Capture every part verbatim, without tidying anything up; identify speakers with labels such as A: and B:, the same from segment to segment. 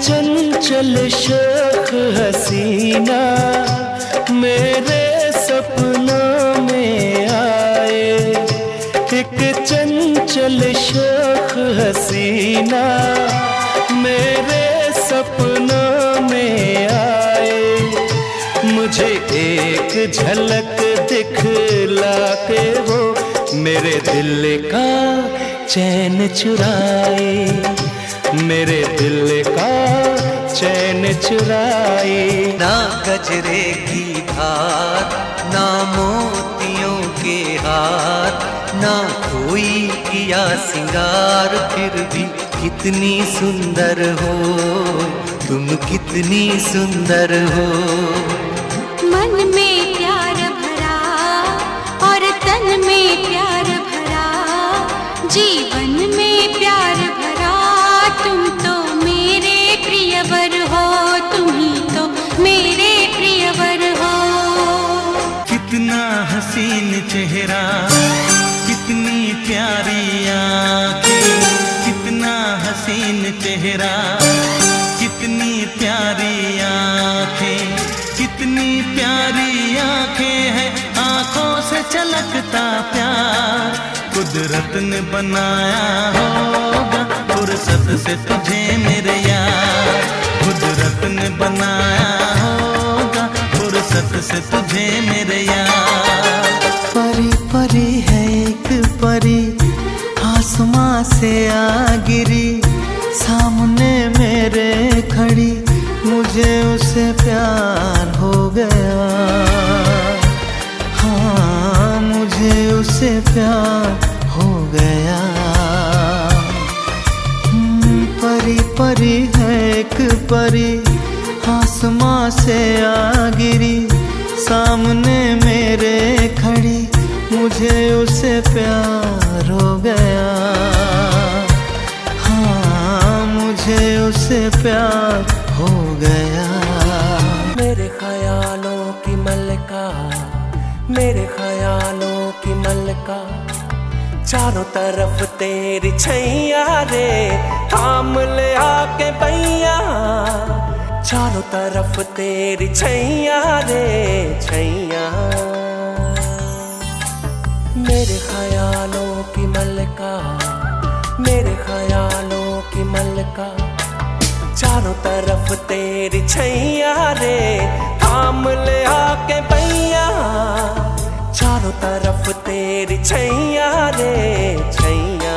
A: चंचल शौक हसीना मेरे सपनों में आए, एक चंचल शौक हसीना मेरे सपनों में आए। मुझे एक झलक दिखला के वो मेरे दिल का चैन चुराए, मेरे दिल का चैन चुराए।
B: ना गजरे की धार, ना मोतियों के हार, ना कोई किया सिंगार, फिर भी कितनी सुंदर हो तुम, कितनी सुंदर हो।
C: मन में प्यार भरा और तन में प्यार भरा, जीवन में प्यार भरा, तुम तो मेरे प्रियवर हो, तुम ही तो मेरे प्रियवर हो।
D: कितना हसीन चेहरा, कितनी प्यारी आँखें, कितना हसीन चेहरा, कितनी प्यारी आँखें, कितनी प्यारी आँखें हैं, आँखों से छलकता प्यार कुदरत ने बनाया होगा, फुर्सत से तुझे मेरे यार, कुदरत ने बनाया होगा, फुर्सत से तुझे मेरे यार।
B: परी परी है एक परी, आसमां से आ गिरी, सामने मेरे खड़ी, मुझे उससे प्यार हो गया, हाँ मुझे उससे प्यार हो गया। परी परी है एक परी, आसमां से आ गिरी, सामने मेरे खड़ी, मुझे उससे प्यार हो गया, हाँ मुझे उससे प्यार हो गया।
E: मेरे ख्यालों की मलका, मेरे ख्यालों की मलका, चारों तरफ तेरी छैया रे, थाम ले आके पैया, चारों तरफ तेरी छैया रे छैया। मेरे ख्यालों की मलका, मेरे ख्यालों की मलका, चारों तरफ तेरी छैया रे, थाम ले आके पैया, चारों तरफ तेरी छैया रे छैया।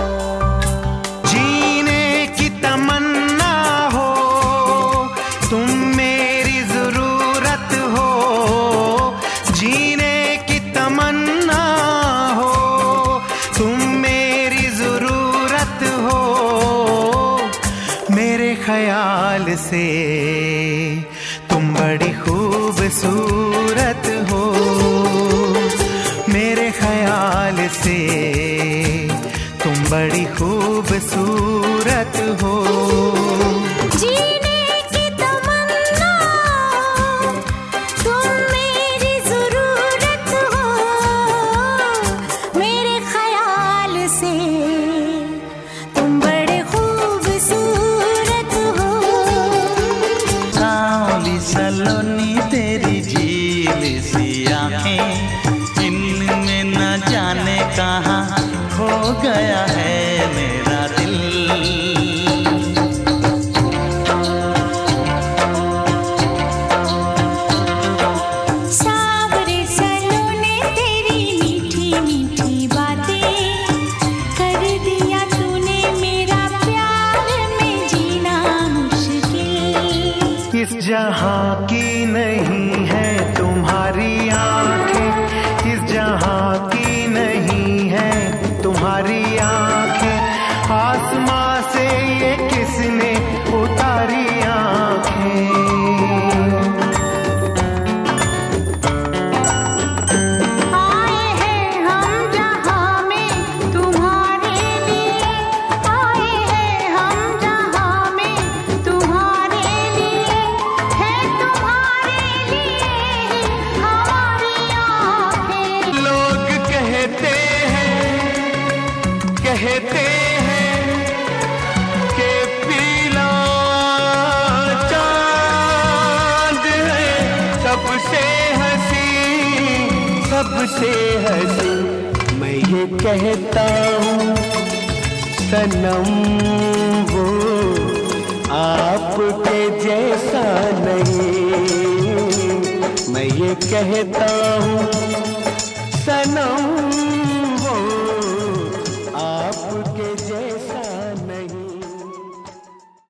D: जीने की तमन्ना हो तुम मेरी जरूरत हो, जीने की तमन्ना हो तुम मेरी जरूरत हो, मेरे ख्याल से तुम बड़ी खूबसूरत हो, मेरे ख्याल से तुम बड़ी खूबसूरत हो।
C: जीने की तमन्ना तुम मेरी जरूरत हो, मेरे ख्याल से तुम बड़े खूबसूरत हो।
D: सांवली सलोनी तेरी झील सी आँखें, इनमें न जाने कहाँ खो गया है मेरा दिल।
C: सावरे सलोने तेरी मीठी मीठी बातें, कर दिया तूने मेरा प्यार में जीना मुश्किल।
D: इस जहाँ की नहीं है तुम्हारी आँखें, इस जहाँ की नहीं है तुम्हारी आँखें, आसमां से ये किसने उतारी आँखें।
C: आए हैं हम जहाँ में तुम्हारे लिए, आए हैं हम जहाँ में तुम्हारे लिए, है तुम्हारे लिए हम
A: सबसे हंसी। मैं ये कहता हूँ सनम वो आपके जैसा नहीं। मैं ये कहता हूँ